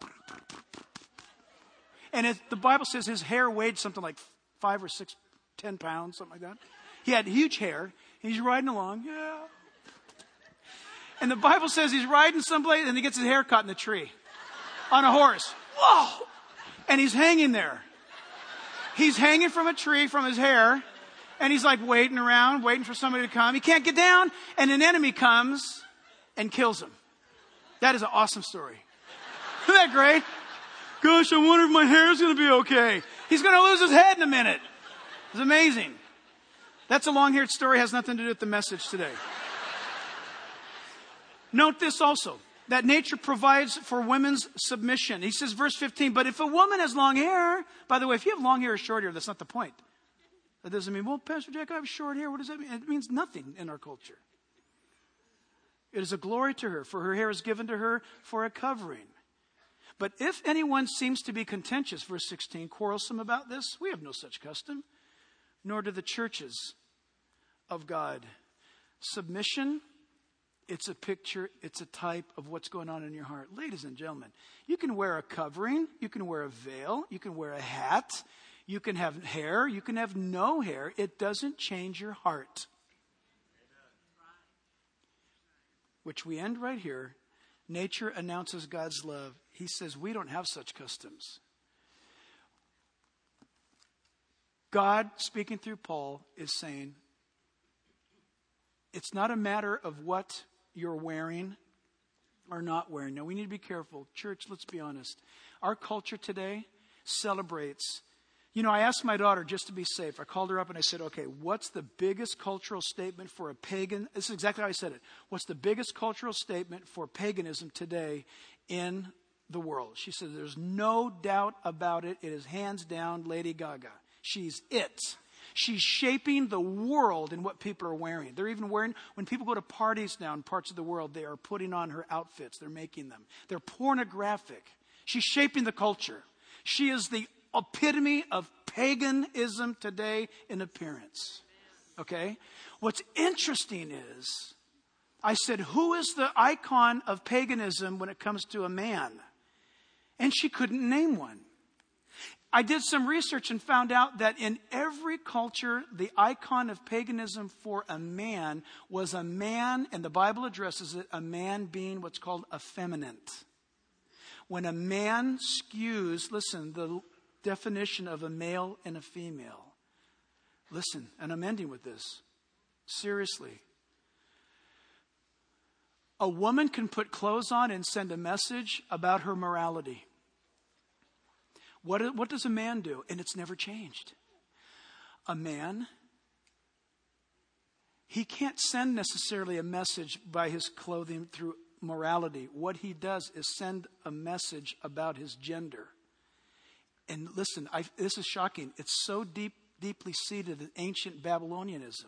And it, the Bible says his hair weighed something like five or six ten pounds, something like that. He had huge hair. And he's riding along. Yeah. And the Bible says he's riding someplace and he gets his hair cut in the tree. On a horse. Whoa! And he's hanging there. He's hanging from a tree from his hair. And he's like waiting around, waiting for somebody to come. He can't get down. And an enemy comes and kills him. That is an awesome story. Isn't that great? Gosh, I wonder if my hair is going to be okay. He's going to lose his head in a minute. It's amazing. That's a long-haired story. Has nothing to do with the message today. Note this also, that nature provides for women's submission. He says, verse fifteen, but if a woman has long hair, by the way, if you have long hair or short hair, that's not the point. That doesn't mean, well, Pastor Jack, I have short hair. What does that mean? It means nothing in our culture. It is a glory to her, for her hair is given to her for a covering. But if anyone seems to be contentious, verse sixteen, quarrelsome about this, we have no such custom, nor do the churches of God. Submission, it's a picture, it's a type of what's going on in your heart. Ladies and gentlemen, you can wear a covering, you can wear a veil, you can wear a hat, you can have hair, you can have no hair. It doesn't change your heart. Which we end right here. Nature announces God's love. He says we don't have such customs. God, speaking through Paul, is saying, it's not a matter of what you're wearing are not wearing. Now, we need to be careful. Church, let's be honest. Our culture today celebrates. You know, I asked my daughter, just to be safe, I called her up and I said, okay, what's the biggest cultural statement for a pagan? This is exactly how I said it. What's the biggest cultural statement for paganism today in the world? She said, there's no doubt about it. It is hands down Lady Gaga. She's it. She's shaping the world in what people are wearing. They're even wearing, when people go to parties now in parts of the world, they are putting on her outfits. They're making them. They're pornographic. She's shaping the culture. She is the epitome of paganism today in appearance. Okay? What's interesting is, I said, who is the icon of paganism when it comes to a man? And she couldn't name one. I did some research and found out that in every culture, the icon of paganism for a man was a man, and the Bible addresses it, a man being what's called effeminate. When a man skews, listen, the definition of a male and a female. Listen, and I'm ending with this. Seriously. A woman can put clothes on and send a message about her morality. What, what does a man do? And it's never changed. A man, he can't send necessarily a message by his clothing through morality. What he does is send a message about his gender. And listen, I, this is shocking. It's so deep, deeply seated in ancient Babylonianism.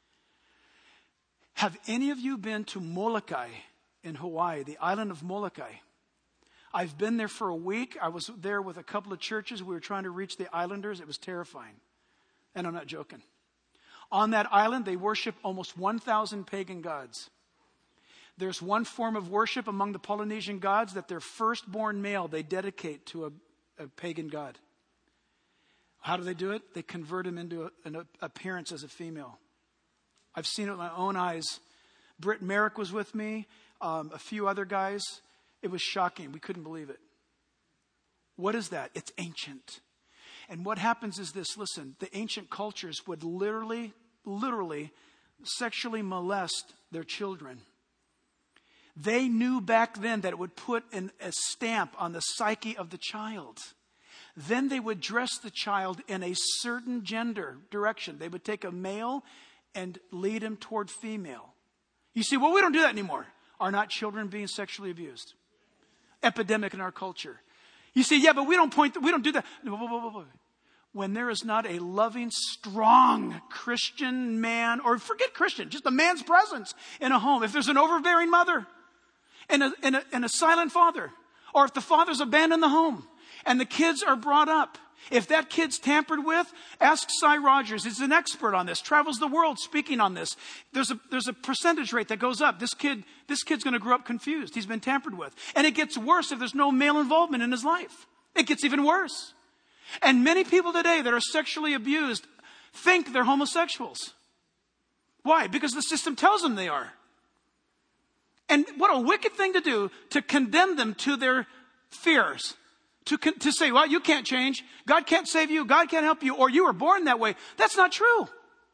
Have any of you been to Molokai in Hawaii, the island of Molokai? I've been there for a week. I was there with a couple of churches. We were trying to reach the islanders. It was terrifying. And I'm not joking. On that island, they worship almost one thousand pagan gods. There's one form of worship among the Polynesian gods that their firstborn male they dedicate to a, a pagan god. How do they do it? They convert him into a, an appearance as a female. I've seen it with my own eyes. Britt Merrick was with me, um, a few other guys. It was shocking. We couldn't believe it. What is that? It's ancient. And what happens is this, listen, the ancient cultures would literally, literally sexually molest their children. They knew back then that it would put an, a stamp on the psyche of the child. Then they would dress the child in a certain gender direction. They would take a male and lead him toward female. You see, well, we don't do that anymore. Are not children being sexually abused? Epidemic in our culture. You say, yeah, but we don't point, we don't do that. When there is not a loving, strong Christian man, or forget Christian, just a man's presence in a home. If there's an overbearing mother and a, and a, and a silent father, or if the father's abandoned the home and the kids are brought up, if that kid's tampered with, ask Cy Rogers. He's an expert on this, travels the world speaking on this. There's a, there's a percentage rate that goes up. This kid, this kid's going to grow up confused. He's been tampered with. And it gets worse if there's no male involvement in his life. It gets even worse. And many people today that are sexually abused think they're homosexuals. Why? Because the system tells them they are. And what a wicked thing to do, to condemn them to their fears. To, to say, well, you can't change. God can't save you. God can't help you. Or you were born that way. That's not true.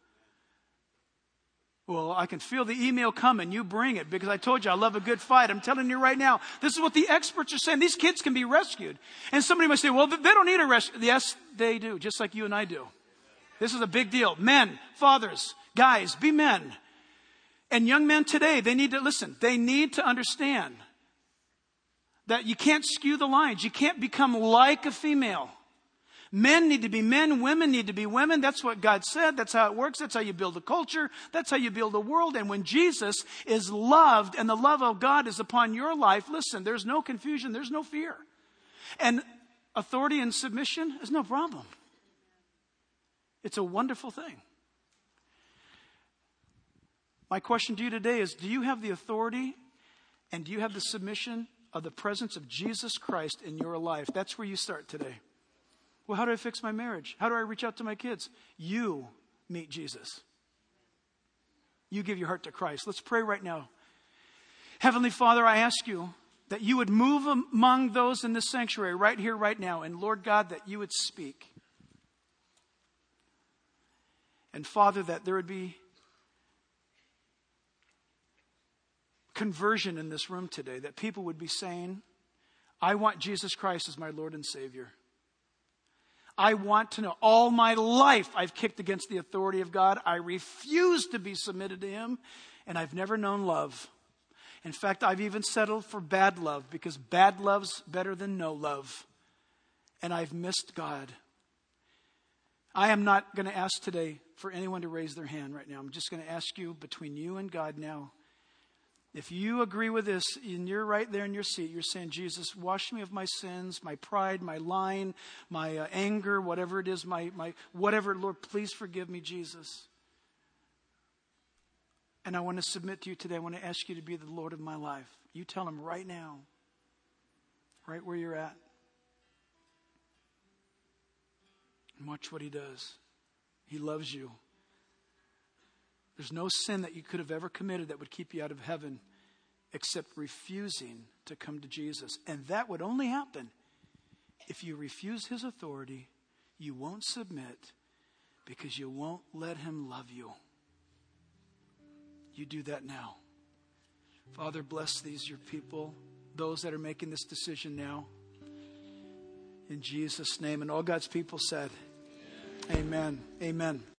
Well, I can feel the email coming. You bring it because I told you I love a good fight. I'm telling you right now. This is what the experts are saying. These kids can be rescued. And somebody might say, well, they don't need a rescue. Yes, they do. Just like you and I do. This is a big deal. Men, fathers, guys, be men. And young men today, they need to listen. They need to understand that you can't skew the lines. You can't become like a female. Men need to be men. Women need to be women. That's what God said. That's how it works. That's how you build a culture. That's how you build a world. And when Jesus is loved and the love of God is upon your life, listen, there's no confusion. There's no fear. And authority and submission is no problem. It's a wonderful thing. My question to you today is, do you have the authority and do you have the submission of the presence of Jesus Christ in your life? That's where you start today. Well, how do I fix my marriage? How do I reach out to my kids? You meet Jesus. You give your heart to Christ. Let's pray right now. Heavenly Father, I ask you that you would move among those in this sanctuary right here, right now. And Lord God, that you would speak. And Father, that there would be conversion in this room today, that people would be saying, I want Jesus Christ as my Lord and Savior. I want to know. All my life I've kicked against the authority of God. I refuse to be submitted to Him, and I've never known love. In fact, I've even settled for bad love, because bad love's better than no love. And I've missed God. I am not going to ask today for anyone to raise their hand right now. I'm just going to ask you, between you and God now, if you agree with this, and you're right there in your seat, you're saying, Jesus, wash me of my sins, my pride, my lying, my uh, anger, whatever it is, my, my whatever, Lord, please forgive me, Jesus. And I want to submit to you today. I want to ask you to be the Lord of my life. You tell Him right now, right where you're at. And watch what He does. He loves you. There's no sin that you could have ever committed that would keep you out of heaven except refusing to come to Jesus. And that would only happen if you refuse His authority, you won't submit, because you won't let Him love you. You do that now. Father, bless these, your people, those that are making this decision now. In Jesus' name. And all God's people said, Amen. Amen. Amen.